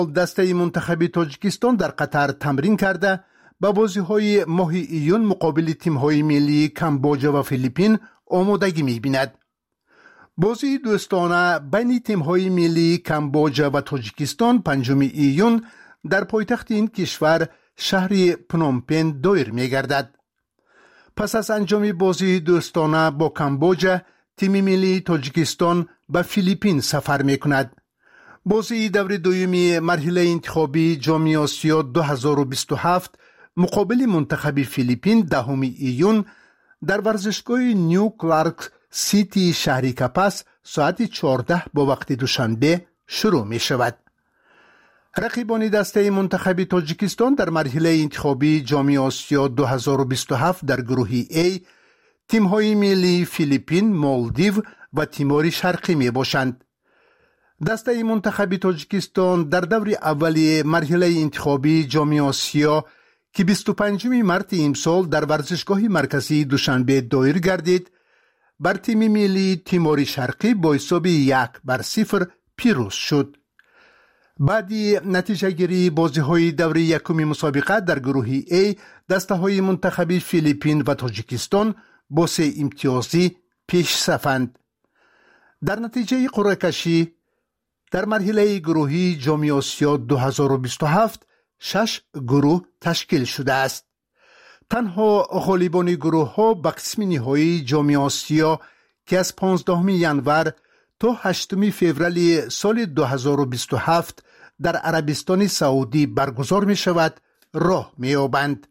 دسته منتخب تاجیکستان در قطر تمرین کرده به بازی‌های ماه ایون مقابل تیم‌های ملی کامبوجا و فیلیپین آمادگی می‌بیند. بازی دوستانه بین تیم‌های ملی کامبوجا و تاجیکستان 5 ایون در پایتخت این کشور شهر پنومپن دایر می‌گردد. پس از انجام بازی دوستانه با کامبوجا، تیم ملی تاجیکستان به فیلیپین سفر می‌کند. بازی دور دومی مرحله انتخابی جام آسیا 2027 مقابل منتخب فیلیپین 10 ایون در ورزشگاه نیو کلارک سیتی شهر کپاس ساعت 14 با وقت دوشنبه شروع می شود. رقیبان دسته منتخب تاجیکستان در مرحله انتخابی جام آسیا 2027 در گروه A تیم‌های ملی فیلیپین، مالدیو و تیمور شرقی می باشند. دسته منتخب تاجیکستان در دور اولی مرحله انتخابی جام آسیا که 25 مارس امسال در ورزشگاه مرکزی دوشنبه دایر گردید، بر تیم ملی تیمور شرقی با حساب 1-0 پیروز شد. بعدی نتیجه گیری بازی‌های دور یکم مسابقه در گروه A دسته‌های منتخب فیلیپین و تاجیکستان با 3 امتیازی پیش صفند. در نتیجه قرعه کشی در مرحله گروهی جام آسیا 2027 6 گروه تشکیل شده است. تنها غالبان گروه ها به قسم نهایی جام آسیا که از 15 ژانویه تا 8 فوریه سال 2027 در عربستان سعودی برگزار می شود راه می یابند.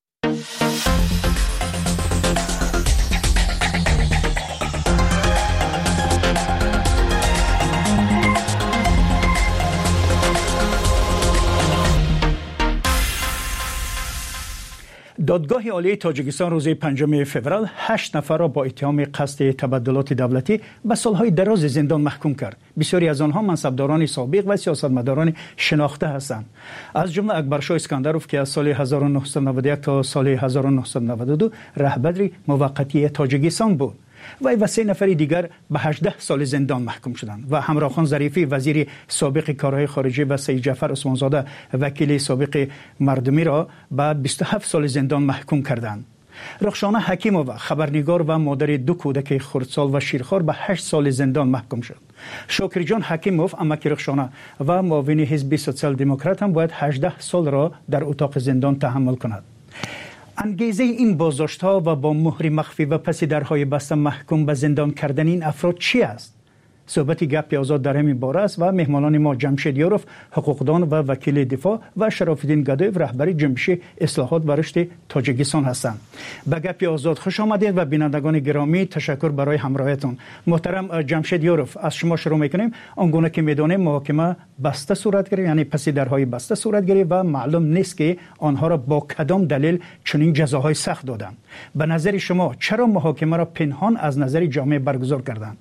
دادگاه عالی تاجیکستان روز 5 فوریه 8 نفر را با اتهام قصد تبدلات دولتی به سالهای دراز زندان محکوم کرد. بسیاری از آنها منصبداران سابق و سیاستمداران شناخته هستند. از جمله اکبرشاه اسکندروف که از سال 1991 تا سال 1992 رهبر موقتی تاجیکستان بود. وی و 3 نفر دیگر به 18 سال زندان محکوم شدند و همراه خان ظریفی وزیر سابق کارهای خارجه و سید جعفر عثمانزاده وکیل سابق مردمی را به 27 سال زندان محکوم کردند. رخشانه حکیمووا خبرنگار و مادر 2 کودک خردسال و شیرخوار به 8 سال زندان محکوم شد. شاکر جان حکیموف امک رخشانه و معاون حزب سوسیال دموکرات هم باید 18 سال را در اتاق زندان تحمل کند. انگیزه این بازداشت‌ها و با مهر مخفی و پس درهای بسته محکوم به زندان کردن این افراد چی است؟ صحبت گپ آزاد در همین باره است و مهمانان ما جمشید یاروف حقوقدان و وکیل دفاع و شرف الدین گدایف رهبر جنبش اصلاحات و رشد تاجیکستان هستند. به گپ آزاد خوش آمدید و بینندگان گرامی تشکر برای همراهیتون. محترم جمشید یاروف، از شما شروع می‌کنیم. آنگونه که می‌دانیم محاکمه بسته صورت گرفت، یعنی پس درهای بسته صورت گرفت و معلوم نیست که آنها را با کدام دلیل چنین جزاهای سخت دادند. به نظر شما چرا محاکمه را پنهان از نظر جامعه برگزار کردند؟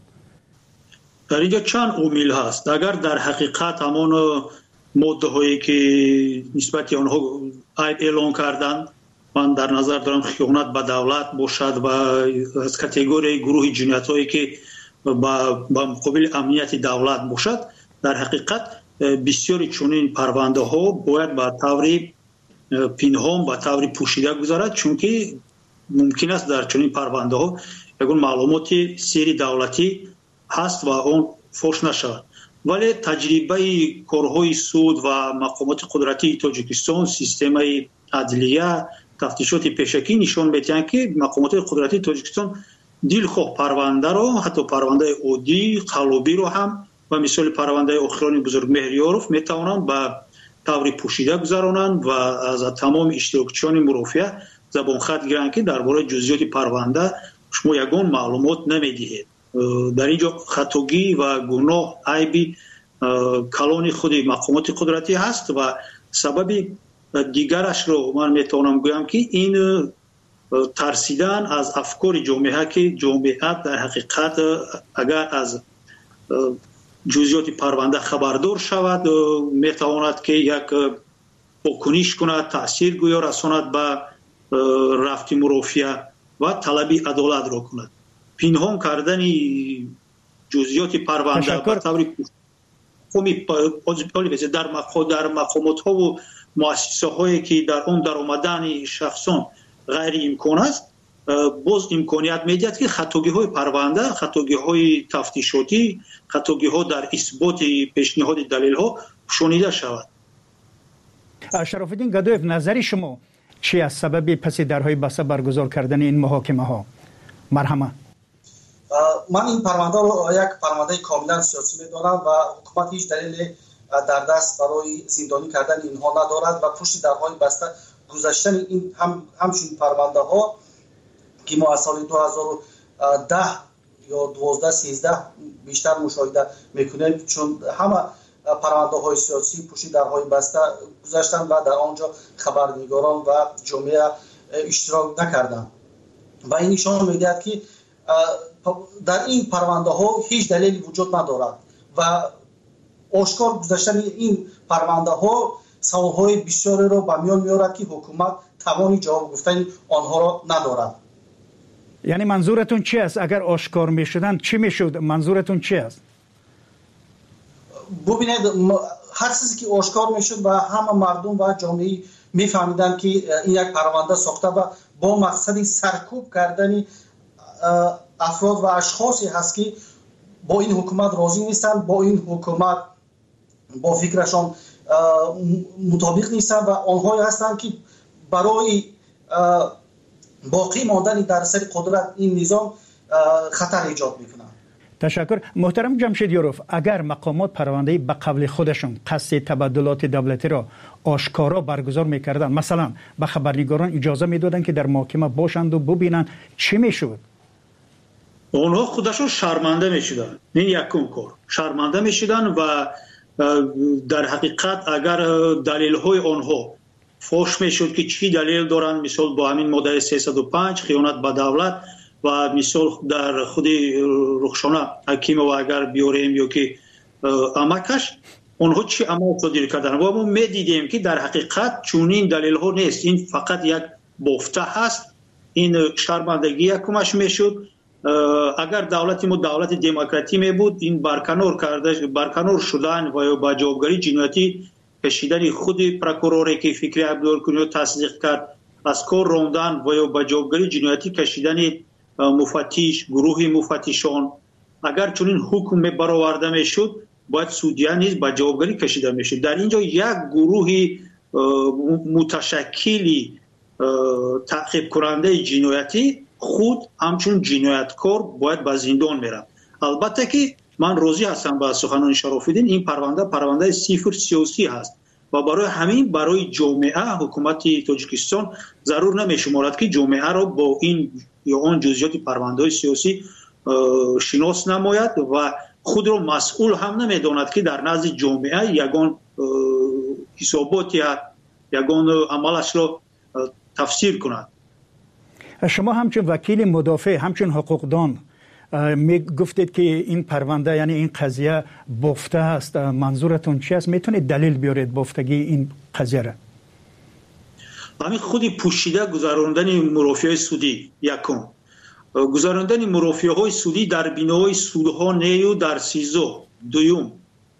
در اینجا چند عامل هست. اگر در حقیقت همان ماده هایی که نسبت آنها عیب اعلان کردند، من در نظر دارم خیانت به دولت باشد و از کاتگوری گروه جنایت هایی که با مقابل امنیت دولت باشد، در حقیقت بسیاری چنین پرونده ها باید به طور پنهان به طور پوشیده گذارد، چون که ممکن است در چنین پرونده ها یگان معلومات سری دولتی هست و اون فوش نشود. ولی تجربه کارهای سود و مقامات قدرتی تاجیکستان، سیستم عدلیه، تفتیشات پیشکی نشان می‌دهند که مقامات قدرتی تاجیکستان دلخواه پرونده را، حتی پرونده عادی قلابی را هم و مثال پرونده اخران بزرگ مهریاروف میتوانند به طور پوشیده گذرانند و از تمام اشتراکچیان مرافعه زبان خط گیرند که درباره جزئیات پرونده شما یگان معلومات نمیدهید. در اینجا خطاگی و گناه عیبی کلان خود مقامات قدرتی هست و سبب دیگرش رو من میتونم گویم که این ترسیدن از افکار جامعه که جامعه در حقیقت اگر از جزئیات پرونده خبردار شود میتواند که یک واکنش کند، تأثیر گویا رساند به رفت مرافعه و طلب عدالت را کند. پنهان کردن جزئیات پرونده در مقامات ها و مؤسسه هایی که در اون در آمدن شخصان غیر امکان است، باز امکانیت میدهد که خطاگی های پرونده، خطاگی های تفتیشاتی، خطاگی ها در اثبات پیشنهاد دلیل ها شنیده شود. شرف الدین گدایف، نظر شما چی از سبب پس درهای بسته برگزار کردن این محاکمه ها؟ مرحمه. من این پرونده رو یک پرونده کاملا سیاسی میدانم و حکومت هیچ دلیل در دست برای زندانی کردن اینها ندارد و پشت درهای بسته گذاشتن این همچین پرونده ها که ما از سال 2010 یا 12-13 بیشتر مشاهده میکنیم، چون همه پرونده های سیاسی پشت درهای بسته گذاشتن و در آنجا خبرنگاران و جامعه اشتراک نکردن و این نشان میدهد که در این پرونده ها هیچ دلیلی وجود ندارد و آشکار گذاشتن این پرونده ها سوال های بسیاری را به میان میارد که حکومت توانی جواب گفتن آنها را ندارد. یعنی منظورتون چی است؟ اگر آشکار میشدن چی میشد؟ منظورتون چی است؟ ببینید، هر چیزی که آشکار میشد و همه مردم و جامعه میفهمیدن که این یک پرونده ساخته و با مقصد سرکوب کردن افراد و اشخاصی هست که با این حکومت راضی نیستند، با این حکومت با فکرشان مطابق نیستند و آنهایی هستند که برای باقی ماندن در سر قدرت این نظام خطر ایجاد میکنند. تشکر. محترم جمشیدیاروف، اگر مقامات پرونده به قبل خودشون قصد تبادلات دولتی را آشکارا برگزار میکردن، مثلا به خبرنگاران اجازه میدادن که در محاکمه باشند و ببینن، چی میشد؟ اونها خودشون شرمنده میشدن. این یکم کار شرمنده میشدن و در حقیقت اگر دلیل های آنها فوش میشد که چی دلیل دارن، مثال با همین ماده 305 خیانت به دولت و مثال در خود رخشانه حکیم و اگر بیاریم یا که امکش اونها چی عمل صادر کردن و ما میدیدیم که در حقیقت چونین دلیل ها نیست، این فقط یک بافته هست. این شرمندگی یکمش میشد. اگر دولت ما دولت دموکراتی می بود، این برکنار شدن و یا با جوابگری جنایتی کشیدن خود پروکوروری که فکری عبدالکنیو تصدیق کرد از کار راندن و یا با جوابگری جنایتی کشیدن مفتش، گروه مفتشان، اگر چنین حکم برآورده میشد باید سودیان نیز با جوابگری کشیده میشد. در اینجا یک گروه متشکلی تعقیب کننده جنایتی خود همچون جنایتکار باید به زندان میرم. البته که من راضی هستم با سخنان شرف الدین، این پرونده صفر سیاسی هست و برای همین برای جامعه حکومت تاجیکستان ضرور نمیشمارد که جامعه را با این یا آن جزئیات پرونده سیاسی شناس نماید و خود را مسئول هم نمیداند که در نزد جامعه یگان حسابات یا یگان عملش را تفسیر کند. شما همچون وکیل مدافع، همچون حقوقدان می گفتید که این پرونده یعنی این قضیه بافته است، منظورتون چی است؟ میتونید دلیل بیارید بافتگی این قضیه را؟ همین خودی پوشیده گذراندن مرافعه سودی، یکم گذراندن مرافعه های سودی در بینای سودها نیو در سیزو، دویم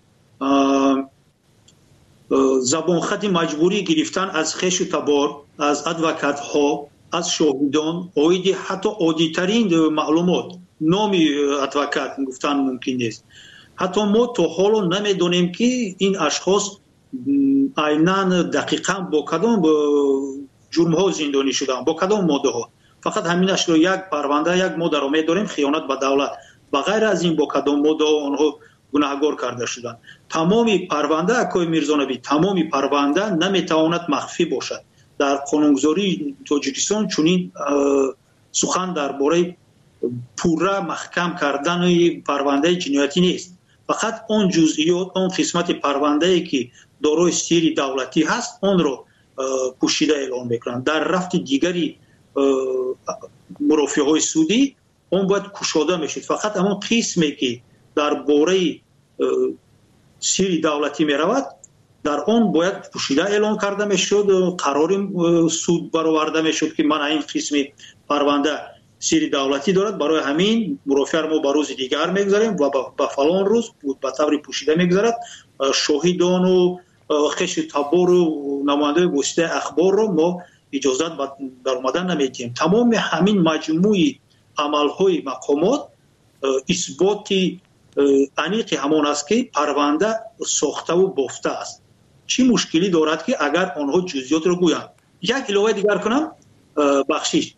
زبان خط مجبوری گرفتن از خش و تبار، از ادوکات ها، از شاهدان، اویدی حتی عادی‌ترین معلومات نامی ادوکات گفتن ممکن نیست. حتی ما تا حالا نمیدونیم که این اشخاص عیناً دقیقاً با کدام جرم ها زندانی شدن، با کدام ماده ها. فقط همینش رو یک پرونده یک ماده رو میدونیم، خیانت به دولت. و غیر از این با کدام ماده آنها گناهکار کرده شدن. تمامی پرونده اکای میرزانبی، تمامی پرونده نمیتواند مخفی باشد. در قانونگذاری تاجیکستان چنین سخن درباره پوره محکم کردن پرونده جنایتی نیست. فقط اون جزئیات، اون قسمت پرونده که دارای سیر دولتی هست اون رو پوشیده اعلام میکنند. در رفت دیگری مرافعه های سودی اون باید کشاده میشد. فقط همون قسمی که درباره سیر دولتی میرود در آن باید پوشیده اعلام کرده میشد، قرار سود برآورده میشد که من این قسم پرونده سری دولتی دارد. برای همین مرافع ما به روز دیگر میگذاریم و به فلان روز به طور پوشیده میگذارد. شاهدان و خش تبار و نماینده گسته اخبار رو ما اجازت در اومدن نمیدیم. تمام همین مجموعه عملهای مقامات اثبات انیق همان است که پرونده ساخته و بافته است. چی مشکلی دارد که اگر آنها جزئیات رو گویند؟ یک علاوه دیگر کنم، بخشش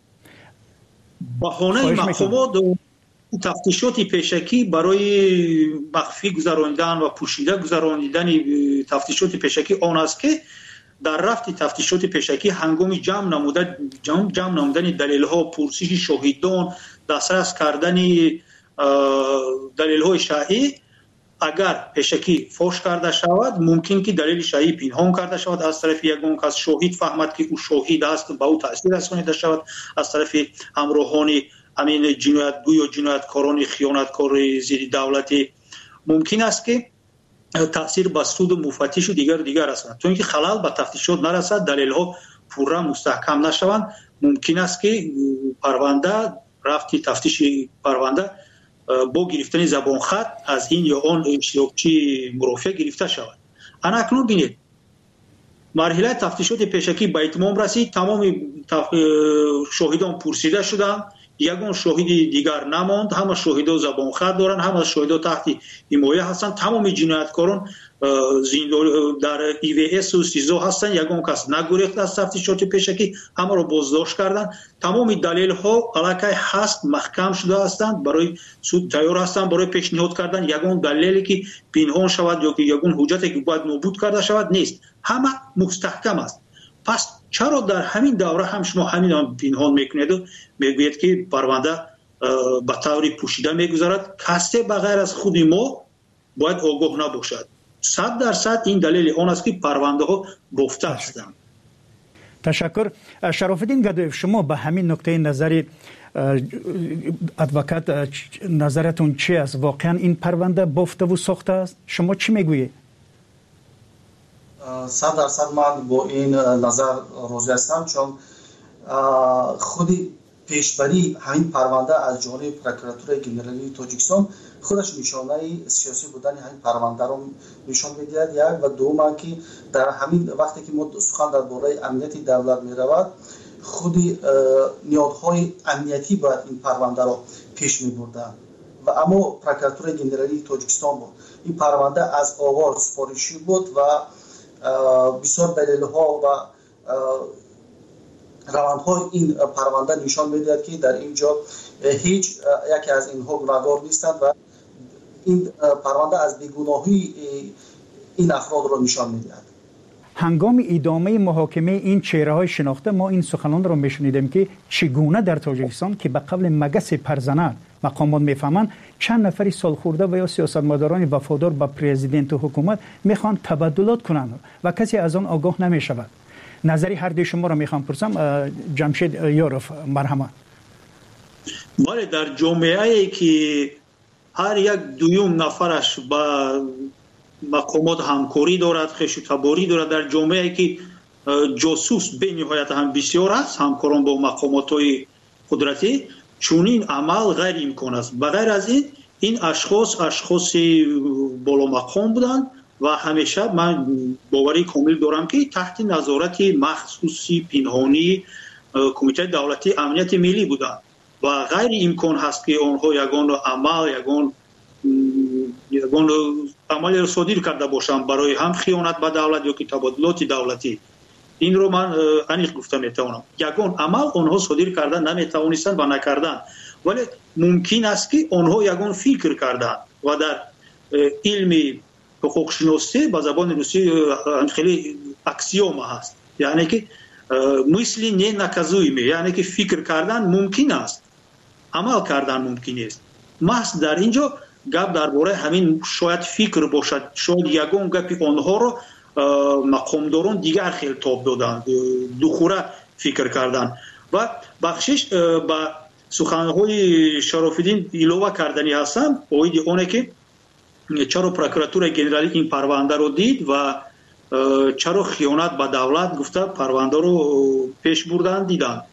بهانه مقامات تفتیشات پیشکی برای مخفی گذراندن و پوشیده گذراندن تفتیشات پیشکی آن است که در رفت تفتیشات پیشکی هنگام جمع نمودن دلیل ها، پرسش شاهدان، دسترس کردن دلیل های شایع، اگر پیشکی فاش کرده شود ممکن که دلیل شایع پنهان کرده شود از طرف یگان کس، شاهد فهمد که او شاهد است به او تاثیر رسانیده شود از طرف همراهان همین جنایتگو یا جنایتکاران خیانتکار زیر دولتی، ممکن است که تاثیر به سود و مفتش و دیگر رساند. تا اینکه خلل به تفتیشات نرسد، دلیل ها پورا مستحکم نشوند، ممکن است که پرونده رفتی تفتیش پرونده با گرفتن زبان خط از این یا آن اشتراکچی مرافع گرفته شود. انا اکنون بینید مرحله تفتیشات پیشکی به اتمام رسید، تمام شاهدان پرسیده شدند، یگان شاهد دیگر نماند، همه شاهدا زبان خط دارند، همه شاهدا تحت حمایه هستند، تمام جنایتکاران در EVS و سیزو هستند، یگان کس نگریخت از تفتیشات پیشکی، همه را بازداشت کردند. تمام دلیل ها علاقه هست محکم شده هستند، برای سود تیار هستند برای پیشنهاد کردن یگان دلیلی که پنهان شود یا که یگان حجتی که باید نابود کرده شود نیست، همه مستحکم است. پس چرا در همین دوره هم شما همین پنهان میکنید و میگوید که پرونده به طور پوشیده میگذارد؟ کسی بغیر از خود ما باید آگاه نباشد. 100% این دلیل آن است که پرونده ها بافته هستند. تشکر. شرافالدین گدایف، شما به همین نکته نظری ادوکات نظرتون چی است؟ واقعا این پرونده بافته و ساخته است؟ شما چی میگویید؟ 100% من با این نظر راضی هستم، چون خودی پیشبری همین پرونده از جانب پروکراتور گنرالی تاجیکستان خودش نشانه سیاسی بودن همین پرونده رو نشان می‌دهد. یک و دوم که در همین وقتی که ما سخن درباره امنیت دولت می‌رود، خودی نیازهای امنیتی باید این پرونده رو پیش می‌بردند و اما پروکراتور گنرالی تاجیکستان بود. این پرونده از آغاز سفارشی بود و بسیار دلیل‌ها و روندهای این پرونده نشان می‌دهد که در اینجا هیچ یکی از اینها گناهکار نیستند و این پرونده از بیگناهی این افراد را نشان می‌دهد. هنگام ادامه محاکمه این چهره‌های شناخته ما این سخنان را می‌شنیدیم که چگونه در تاجیکستان که به قبل مگس پرزنان مقامات میفهمند چند نفری سالخورده و یا سیاستمداران وفادار به پرزیدنت و حکومت میخوان تبادلات کنند و کسی از آن آگاه نمیشود. نظری هر دوی شما را میخوام پرسم. جمشید یاروف، مرحمت. بله، در جامعه‌ای که هر یک دویم نفرش با مقامات همکاری دارد، خش و تباری دارد، در جامعه‌ای که جاسوس به نهایت هم بسیار است، همکاران با مقامات‌های قدرتی، چون این عمل غیر امکان است. بغیر از این اشخاص بالا مقام بودند و همیشه من باوری کامل دارم که تحت نظارت مخصوصی پنهانی کمیته دولتی امنیت ملی بودند و غیر امکان هست که آنها یگان عمل را صادر کرده باشند برای هم خیانت به دولت یا که تبادلات دولتی. این رو من انیق گفته میتوانم. یگان عمل آنها صادر کردن نمیتوانستند و نکردن، ولی ممکن است که آنها یگان فکر کردن و در علم حقوق شناسی به زبان روسی خیلی اکسیوم هست، یعنی که مثل نه نکازویم، یعنی که فکر کردن ممکن است، عمل کردن ممکن است. محض در اینجا گپ درباره همین شاید فکر باشد، شاید یگان گپ آنها رو مقامداران دیگر خیلی تاب دادند، دوخوره فکر کردن و بخشش با سخنهای شرافالدین علاوه کردنی هستم اوید اونه که چرا پروکراتور گنرالی این پرونده رو دید و چرا خیانت به دولت گفته پرونده رو پیش بردن دیدن.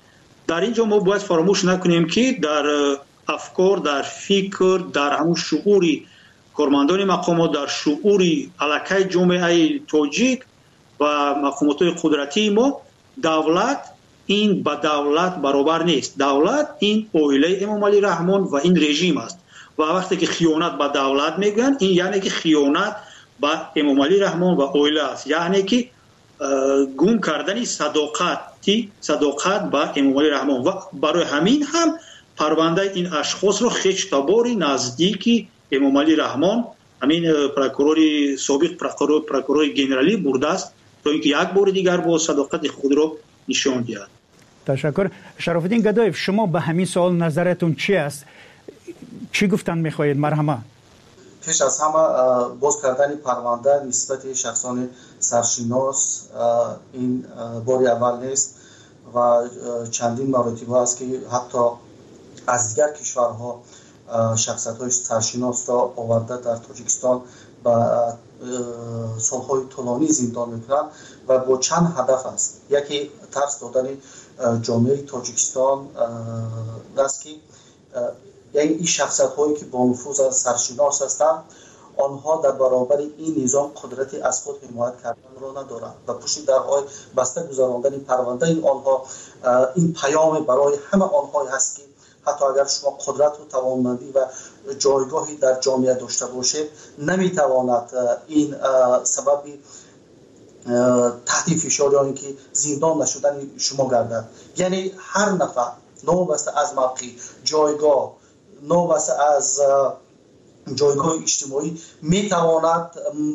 در اینجا ما باید فراموش نکنیم که در افکار، در فکر، در همون شعوری کارمندان مقامات، در شعوری علاقه جامعه تاجیک و مقامات قدرتی ما، دولت این با دولت برابر نیست. دولت این عائله امام علی رحمان و این رژیم است و وقتی که خیانت به دولت میگن این یعنی که خیانت به امام علی رحمان و عائله است، یعنی که گم کردن صداقت به امام علی رحمان و برای همین هم پرونده این اشخاص رو خیش تباری نزدیکی امام علی رحمان همین پروکورور سابق پروکورور گنرالی برده است تا اینکه یک بار دیگر با صداقت خود رو نشان دهد. تشکر. شرف الدین گدایف، شما به همین سوال نظرتون چی است؟ چی گفتن میخواهید؟ مرحمه. پیش از همه باز کردن پرونده نسبت شخصان سرشناس این باری اول نیست و چندین مراتب است که حتی از دیگر کشورها شخصیت‌های سرشناس را آورده در تاجیکستان با سالهای طولانی زندان میکنند و با چند هدف است. یکی ترس دادن جامعه تاجیکستان است که یعنی این شخصیت‌هایی که با نفوذ سرشناس هستند آنها در برابر این نظام قدرتی از خود حمایت کردن را ندارند و پشت درهای بسته گذراندن پرونده آنها این پیام برای همه آنها هست که حتی اگر شما قدرت و توانمندی و جایگاهی در جامعه داشته باشید نمیتواند این سبب تحت فشار یا اینکه زندان نشدن شما گردد. یعنی هر نفر نوبسته از موقع جایگاه، نوبسته از جایگاه اجتماعی میتواند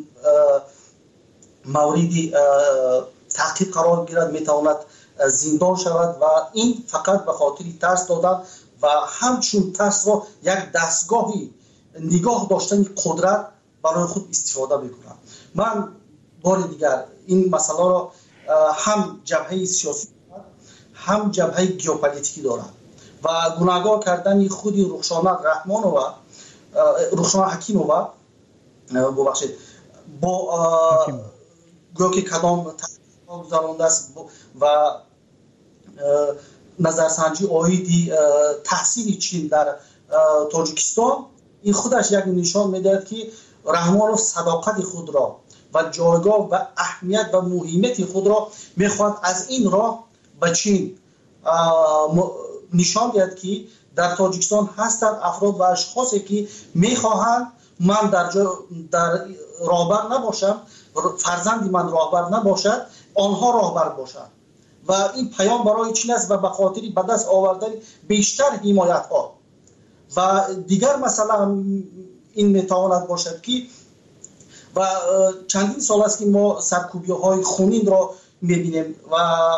موردی تعقیب قرار گیرد، میتواند زندان شود و این فقط به خاطر ترس دادن و همچون ترس را یک دستگاهی نگاه داشتن قدرت برای خود استفاده میکنند. من بار دیگر این مسئله را هم جبهه سیاسی هم جبهه گیوپولیتیکی دارند و گناهگار کردن خود رخشانه رحمان و رخشانه حکیمووا ببخشید با گویا که کدام تحقیق گذرانده است و نظرسنجی آیدی تحصیل چین در تاجیکستان این خودش یک نشان میدهد که رحمانوف صداقت خود را و جایگاه و اهمیت و مهمیت خود را میخواد از این راه به چین نشان دهد که در تاجیکستان هستند افراد و اشخاصی که میخواهند من در راهبر نباشم، فرزندی من راهبر نباشد، آنها راهبر باشند و این پیام برای چین است و به خاطر به دست آوردن بیشتر حمایت ها و دیگر مثلا این میتواند باشد که و چندین سال است که ما سرکوبی های خونین را میبینیم و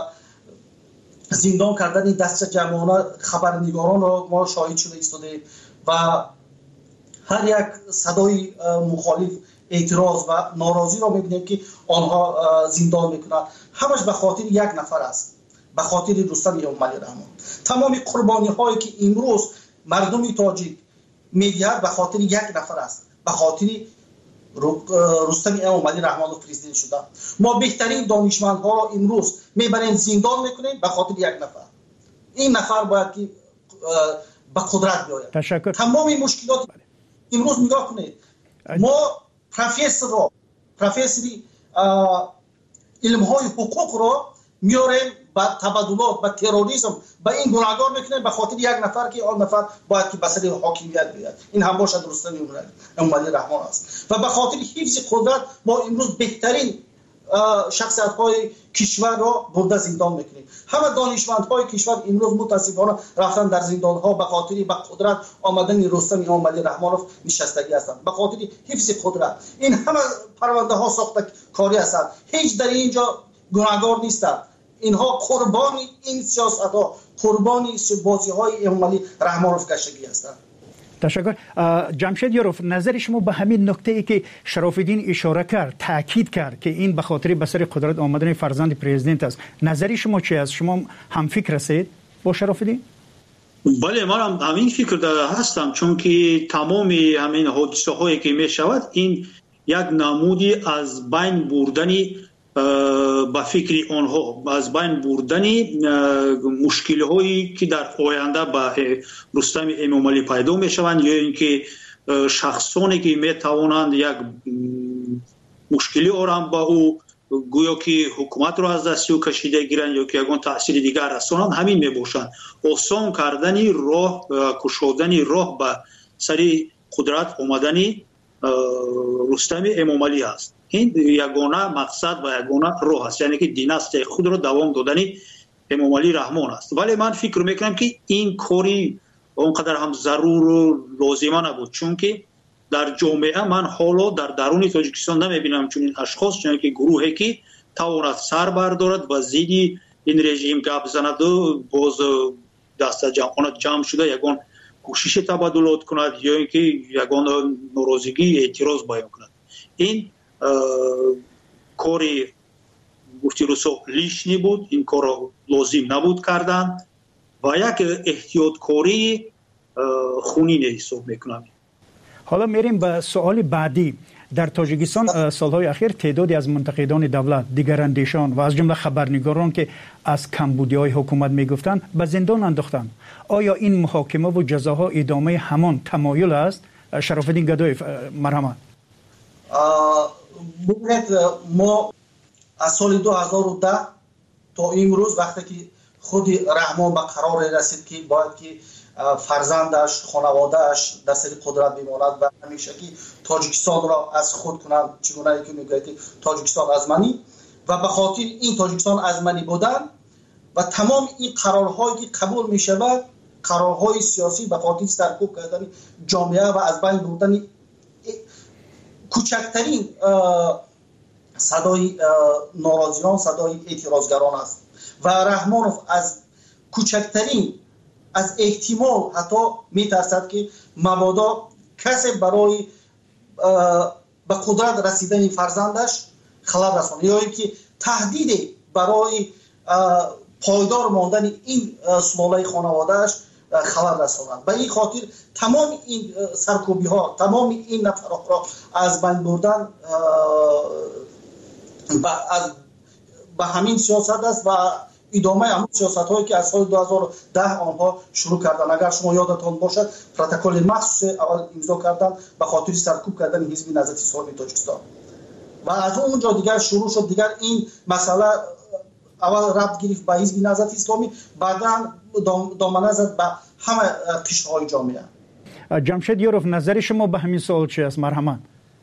زندان کردن دست جمعانه خبرنگاران را ما شاهد شده ایستادیم و هر یک صدای مخالف اعتراض و ناراضی را میبینیم که آنها زندان میکنند. همش به خاطر یک نفر است، به خاطر رستم امام علی رحمان. تمام قربانی هایی که امروز مردم تاجیک میدهد به خاطر یک نفر است، به خاطر رستم امام علی رحمان پرزیدنت شده. ما بهترین دانشمندها را امروز میبریم زندان میکنیم به خاطر یک نفر. این نفر باید که به قدرت بیاید. تشکر. تمام مشکلات امروز نگاه کنید، ما پروفسوری علم‌های حقوق را میاریم با تبادلات، با تروریسم، با این گناهگار میکنیم به خاطر یک نفر که آن نفر باید که بسر حاکمیت بیاد. این هم باشد رستم امام علی رحمان است و به خاطر حفظ قدرت ما امروز بهترین شخصیت‌های کشور را برده زندان میکنیم. همه دانشمندهای کشور امروز متاسفانه رفتن در زندان‌ها به خاطر به قدرت آمدن رستم امام علی رحمانوف نشستگی هستند، به خاطر حفظ قدرت. این همه پرونده ها ساخته کاری هستند، هیچ در اینجا گناهگار نیستند. اینها قربانی این سیاست‌ها، قربانی بازی‌های امام علی رحمانوف کشیدگی هستند. تشکر. جمشید یاروف، نظر شما به همین نکته ای که شرف الدین اشاره کرد، تاکید کرد که این به خاطر به سر قدرت آمدن فرزند پرزیدنت است، نظر شما چی است؟ شما هم فکر هستید با شرف الدین؟ بله، من هم همین فکر هستم، چون که تمام همین حادثه هایی که می شود این یک نمودی از بین بردن با فکر آنها از بین بردن مشکل هایی که در آینده با رستم امامعلی پیدا می شوند یا اینکه شخصانی که می توانند یک مشکلی آرام با او گویا که حکومت را از دست او کشیده گیرند یا که یگان تأثیر دیگر رسانند، همین می باشند. آسان کردن راه، کشودن راه به سر قدرت آمدن رستم امامعلی است. این یگانه مقصد و یگانه راه است، یعنی که دیناستی خود را دوام دادن امامعلی رحمان است. ولی من فکر میکنم که این کاری اونقدر هم ضرور و لازمه نبود، چون که در جامعه من حالا در درون تاجیکستان نمیبینم چون این اشخاص، چون که گروهی که تواند سر بردارد و زیدی این رژیم گپ زند و باز دست جمع شده یگان کوشش تبادلات کند یا اینکه یگان ناراضگی اعتراض بیان کند. این کاری گفتی رسو لیشنی بود، این کار لازم نبود کردن و یک احتیاطکاری خونین حساب میکنم. حالا میریم به سوال بعدی. در تاجیکستان سالهای اخیر تعدادی از منتقدان دولت، دیگراندیشان و از جمله خبرنگاران که از کمبودی‌های حکومت میگفتند به زندان انداختند. آیا این محاکمه و جزاها ادامه همان تمایل است؟ شرافالدین گدایی، مرحمت. ما از سال 2010 تا امروز وقتی که خود رحمان به قرار رسید که باید که فرزندش، خانوادهش در سر قدرت بماند و همیشه که تاجیکستان را از خود کنند، چگونه که میگه که تاجیکستان از منی و به خاطر این تاجیکستان از منی بودن و تمام این قرارهایی که قبول می شود، قرارهای سیاسی به خاطر سرکوب کردن جامعه و از بین بردن کوچکترین صدای ناراضیان، صدای اعتراضگران است و رحمانوف از کوچکترین از احتمال حتی میترسد که مبادا کسی برای به قدرت رسیدن فرزندش خلل رساند یا اینکه تهدید برای پایدار ماندن این سلاله خانوادهش خلل رساند. به این خاطر تمام این سرکوبی ها، تمام این نفرات را از بین بردن به همین سیاست است و ادامه همون سیاست هایی که از سال 2010 آنها شروع کردن. اگر شما یادتان باشد پروتکل مخصوص اول امضا کردن به خاطر سرکوب کردن حزب نهضت اسلامی تاجیکستان و از اونجا دیگر شروع شد. دیگر این مسئله اول ربط گرفت به حزب نهضت اسلامی، بعدا دامنه زد به همه قشرهای جامعه. جمشید یوروف، نظر شما به همین سوال چی است؟ مرحمت.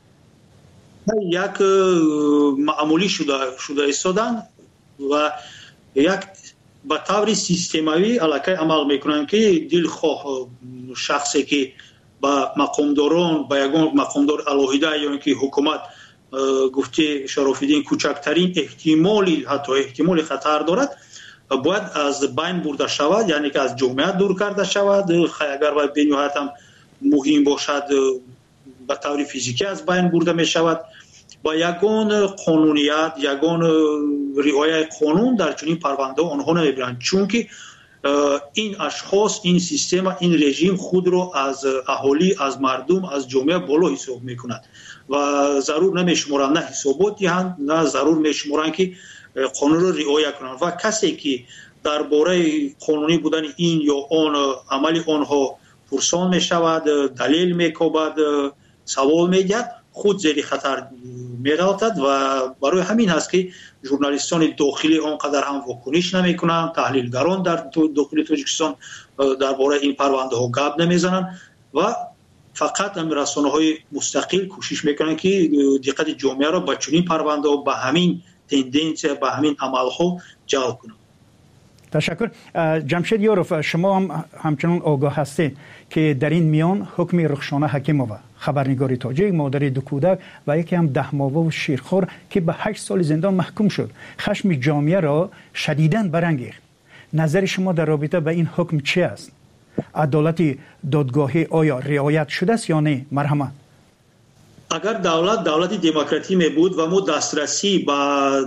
یک معمولی شده ایستادن و یک به طور سیستمایی علاقه عمل میکنن که دلخواه شخصی که با مقامداران، با یگان مقامدار علاهیده یا اینکه حکومت گفته شرافالدین کوچکترین احتمالی حتی احتمال خطر دارد باید از بین برده شود، یعنی که از جامعه دور کرده شود. اگر باید بنیهایت هم مهم باشد به طور فیزیکی از بین برده می شود. با یگان قانونیت، یگان رعایت قانون در چنین پرونده آنها نمیبرند، چون که این اشخاص، این سیستم، این رژیم خود را از اهالی، از مردم، از جامعه بالا حساب میکند و ضرور نمیشمارند نه حسابات دهند، نه ضرور میشمارند که قانون را رعایت کنند و کسی که درباره قانونی بودن این یا آن عمل آنها پرسان میشود، دلیل میکوبد، سوال میگد، خود زیر خطر میرفتد و برای همین هست که ژورنالیستان داخلی آنقدر هم واکنش نمیکنند، تحلیلگران در داخل تاجیکستان درباره این پرونده ها گپ نمیزنند و فقط رسانه‌های مستقل کوشش میکنند که دقت جامعه را به چنین پرونده ها، به همین تندنس، به همین عمل ها جلب کنند. تشکر. جمشید یوروف، شما هم همچنان آگاه هستید که در این میان حکم رخشانه حکیمووا، خبرنگاری تاجیک، مادر دو کودک و یکی هم 10 ماهه و شیرخوار که به 8 سال زندان محکوم شد، خشم جامعه را شدیداً برانگیخت. نظر شما در رابطه با این حکم چی است؟ عدالت دادگاهی آیا رعایت شده است یا نه؟ مرحمت. اگر دولت دموکراتی می بود و ما دسترسی به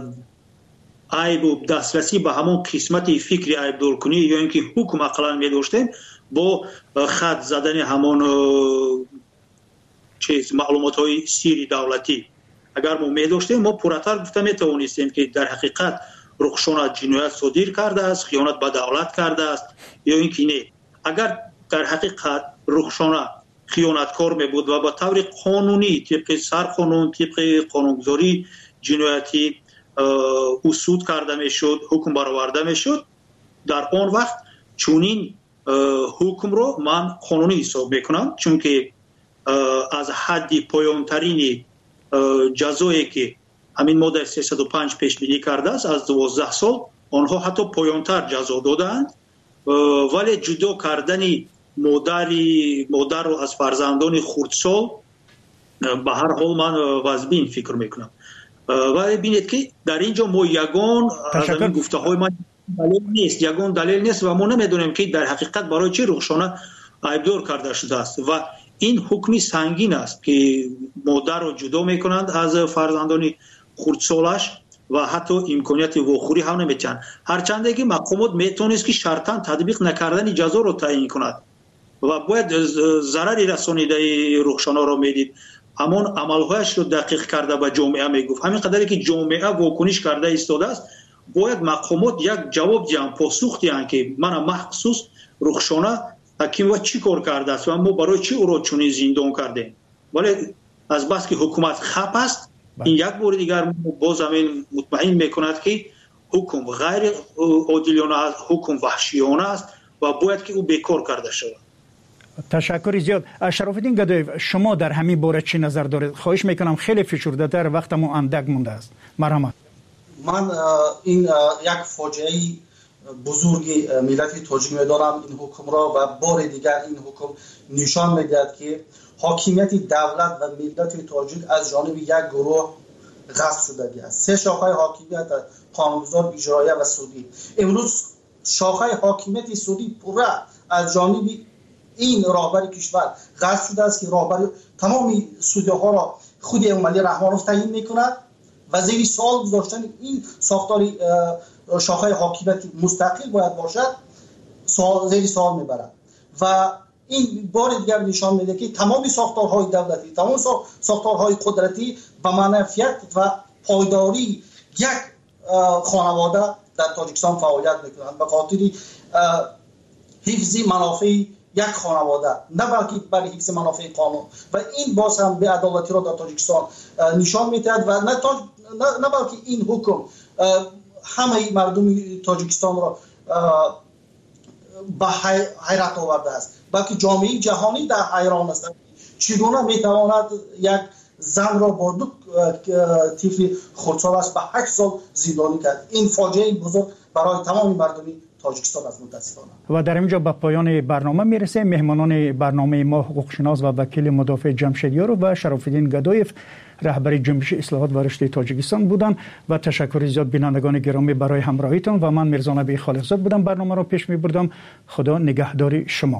دسترسی به همون قسمت فکری عیبدار کنی یا اینکه حکم اقلا می داشتیم، با خط زدن همون معلومات های سیری دولتی اگر ما می‌داشتیم ما پورتر گفته میتوانستیم که در حقیقت رخشان جنایت صادر کرده است، خیانت به دولت کرده است یا اینکه نه. اگر در حقیقت رخشان خیانتکار می بود و با طور قانونی طبق سرقانون طبق قانونگذاری جنایتی او سود کرده میشد، حکم برآورده میشد، در آن وقت چونین حکم رو من قانونی حساب میکنم، چون که از حد پایانترین جزایی که همین ماده 305 پیش بینی کرده است از 12 سال، آنها حتی پایانتر جزا دادند، ولی جدا کردن مادر رو از فرزندان خردسال به هر حال من واجبین فکر میکنم. ولی ببینید که در اینجا ما یگان از این گفته های من دلیل نیست و ما نمیدونیم که در حقیقت برای چه رخشانه عیبدار کرده شده است و این حکمی سنگین است که مادر رو جدا میکنند از فرزندان خردسالش و حتی امکانیت واخوری هم نمیتن، هرچند که مقامات میتونست که شرطاً تطبیق نکردن جزا رو تعیین کند و باید ضرری رسانیده رخشانه رو میدید، همون عملهایش رو دقیق کرده به جامعه میگفت. همین قدری که جامعه واکنش کرده ایستاده است باید مقامات یک جواب دیان، پاسخ دیان که من مخصوص رخشانه حکیم و چی کار کرده است و ما برای چی او را چنین زندان کردیم. ولی از بس که حکومت خپ است، این یک بار دیگر باز همین مطمئن میکند که حکم غیر عادلانه است، حکم وحشیانه است و باید که او بیکار کرده شود. تشکر زیاد. شرافالدین گدایف، شما در همین باره چی نظر دارید؟ خواهش میکنم خیلی فشرده تر، وقتمو اندک مونده است. مرحمت. من این یک فاجعه بزرگی ملت تاجیک میدارم این حکم را و بار دیگر این حکم نشان میدهد که حاکمیت دولت و ملت تاجیک از جانب یک گروه غصب شده است. سه شاخه حاکمیت: قانونگذار، اجرایی و سودی. امروز شاخه حاکمیت سودی پوره از جانب این راهبر کشور غصب شده است که راهبر تمام سودی ها را خود امالی رحمانوف تعیین میکند و زیر سوال گذاشتن این ساختار شاخه حاکمیت مستقل باید باشد زیر سوال میبرد و این بار دیگر نشان میده که تمام ساختارهای دولتی، تمام ساختارهای قدرتی به منفعت و پایداری یک خانواده در تاجیکستان فعالیت میکنند به خاطر حفظ منافع یک خانواده، نه بلکه برای حفظ منافع قانون و این باز هم به عدالتی را در تاجیکستان نشان میدهد و نه بلکه این حکم همه مردم تاجیکستان را به حیرت آورده است، بلکه جامعه جهانی در حیران است چگونه میتواند یک زن را با دو طفل خردسال است به 8 سال زندانی کرد. این فاجعه بزرگ برای تمام مردم تاجیکستان است متاسفانه. و در اینجا به پایان برنامه میرسه. مهمانان برنامه ما حقوقشناس و وکیل مدافع جمشیدیارو و شرافالدین گدایف رهبر جنبش اصلاحات و رشد تاجیکستان بودند و تشکر زیاد بینندگان گرامی برای همراهیتان و من میرزا نبی خالقزاد بودم برنامه را پیش میبردم. خدا نگهدار شما.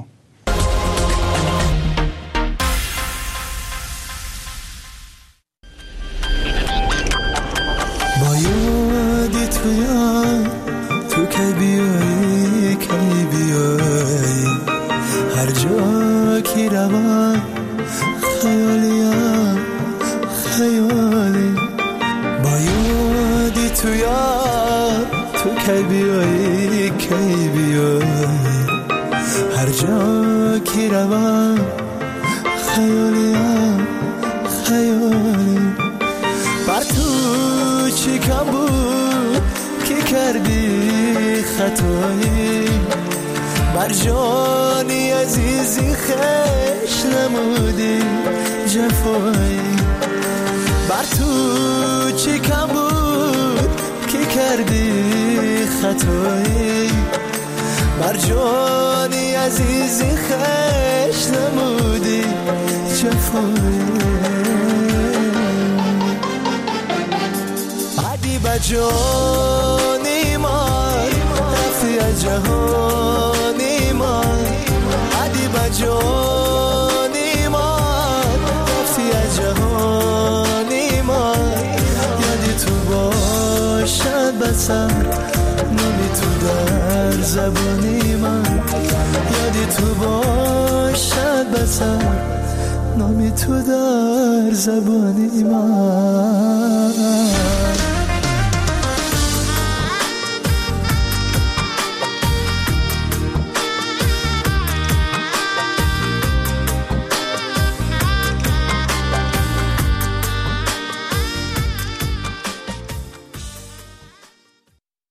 تو که بیایی هر جا که روم خیالی با یادی تو که بیایی هر جا که روم خیالی بر تو چی کم بود که کردی خطایی بر جانی عزیزی خش نمودی جفایی بر تو چی کم بود که کردی خطایی بر جانی عزیزی خش نمودی جفایی عدی با جانی من رفتی از جهانی من عدی با جانی من رفتی از جهانی من یادی تو باشد بسر نامی تو در زبانی من یادی تو باشد بسر نام تو در زبان من.